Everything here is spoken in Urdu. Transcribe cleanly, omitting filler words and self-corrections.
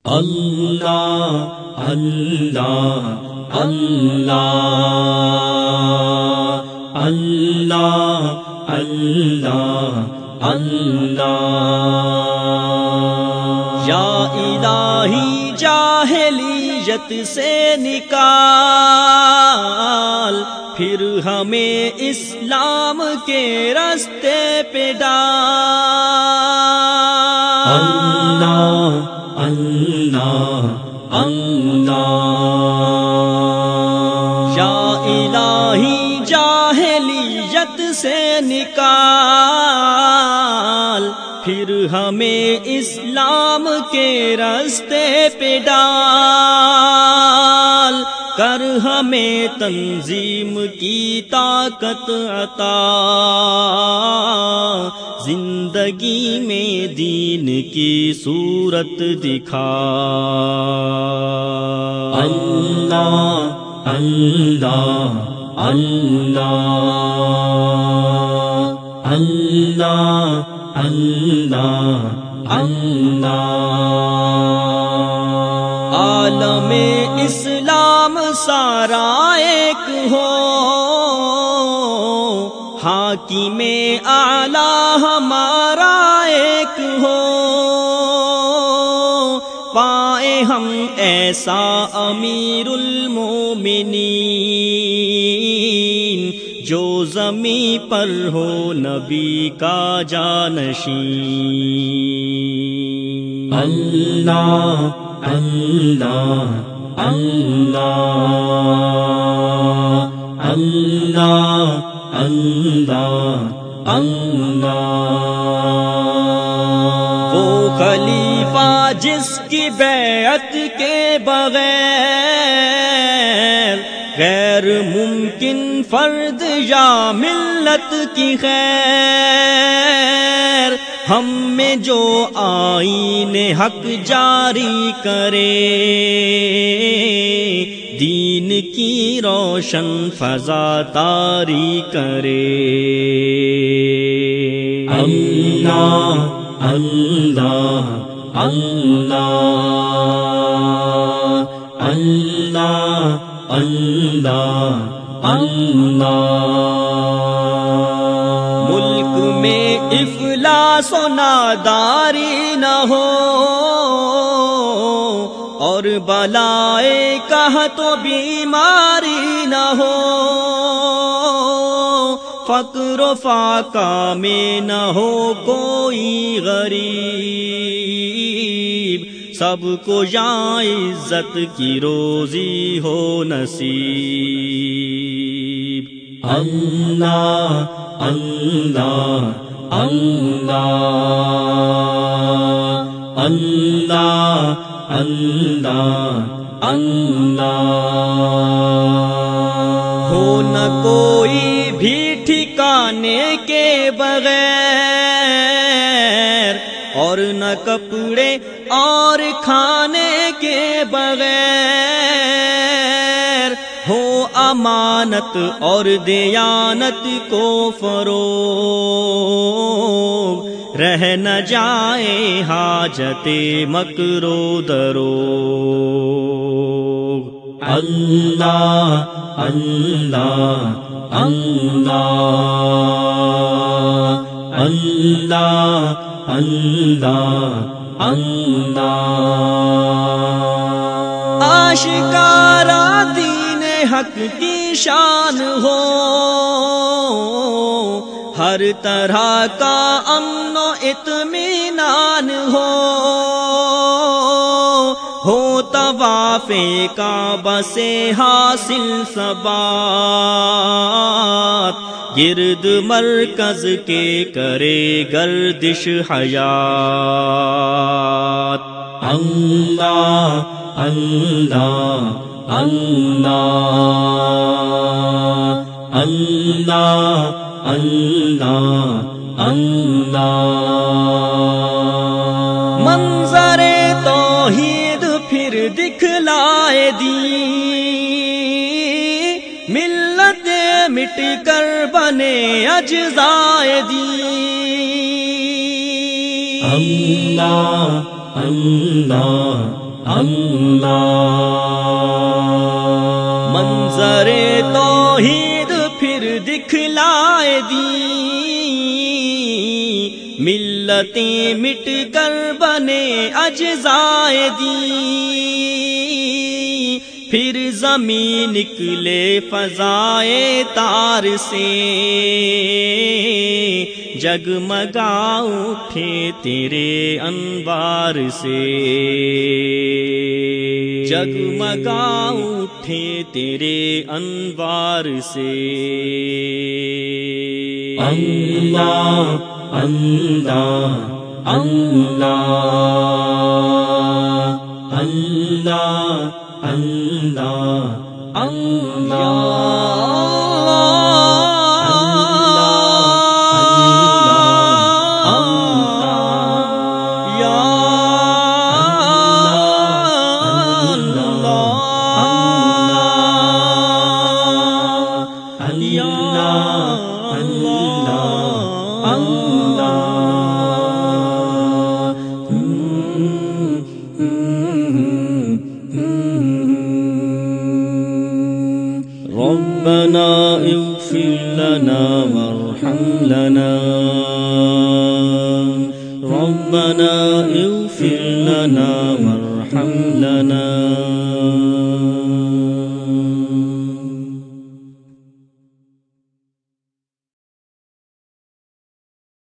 اللہ اللہ اللہ اللہ اللہ اللہ یا الہی جاہلیت سے نکال، پھر ہمیں اسلام کے راستے پہ ڈال۔ اللہ اللہ اللہ یا الہی جاہلیت سے نکال، پھر ہمیں اسلام کے راستے پہ ڈال، کر ہمیں تنظیم کی طاقت عطا، زندگی میں دین کی صورت دکھا۔ اللہ اللہ اللہ اللہ اللہ اللہ عالم اسلام سارا ایک ہو، حاکم اعلی ہمارا ایک ہو، پائے ہم ایسا امیر المومنین جو زمیں پر ہو نبی کا جانشین۔ اللہ اللہ اللہ اللہ اللہ اللہ وہ خلیفہ جس کی بیعت کے بغیر غیر ممکن فرد یا ملت کی خیر، ہم میں جو آئین حق جاری کرے، دین کی روشن فضا طاری کرے۔ اللہ اللہ اللہ اللہ اللہ اللہ ملک میں افلاس و ناداری نہ ہو، اور بلائے قحط و بیماری نہ ہو، فقر و فاقہ میں نہ ہو کوئی غریب، سب کو یا عزت کی روزی ہو نصیب۔ اللہ اللہ اللہ اللہ اللہ اللہ ہو نہ کوئی بھی ٹھکانے کے بغیر، اور نہ کپڑے اور کھانے کے بغیر، ہو امانت اور دیانت کو فروغ، رہ نہ جائے حاجت مکر و دروغ۔ اللہ اللہ اللہ اللہ اللہ اللہ آشکارا دین حق کی شان ہو، ہر طرح کا امن و اطمینان ہو طواف کعبہ سے حاصل ثبات، گرد مرکز کے کرے گردش حیات۔ اللہ اللہ اللہ اللہ اللہ اللہ منظر توحید پھر دکھلائے دی، ملت مٹ کر بنے اجزائے دی۔ اللہ اللہ منظر توحید پھر دکھلائے دی، ملتیں مٹ کر بنے اجزائے دی، پھر زمین نکلے فضائے تار سے، جگمگا اٹھے تیرے انوار سے، جگمگا اٹھے تیرے انوار سے۔ اللہ اللہ اللہ اللہ اللہ اللہ ربنا اغفر لنا وارحم لنا، ربنا اغفر لنا وارحم لنا۔